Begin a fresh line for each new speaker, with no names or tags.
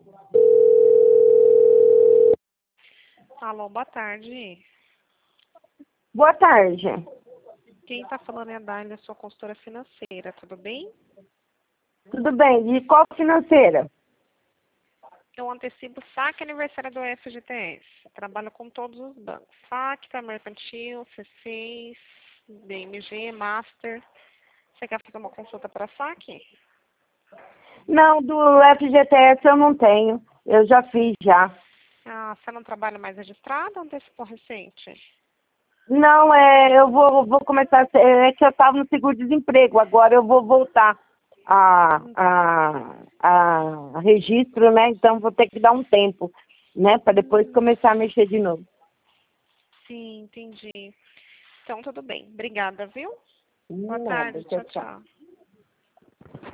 Alô, boa tarde.
Boa tarde.
Quem está falando é a Dália, sua consultora financeira, tudo bem?
Tudo bem? De qual financeira?
Eu antecipo saque aniversário do FGTS. Trabalho com todos os bancos. Saque, Mercantil, C6, BMG, Master. Você quer fazer uma consulta para saque?
Não, do FGTS eu não tenho. Eu já fiz já.
Ah, você não trabalha mais registrado ou antecipou recente?
Não, eu vou começar. É que eu estava no seguro-desemprego. Agora eu vou voltar a registro, né? Então vou ter que dar um tempo, né? Para depois começar a mexer de novo.
Sim, entendi. Então, tudo bem. Obrigada, viu? Boa
Nada,
tarde.
tchau,
Tchau,
tchau.
tchau.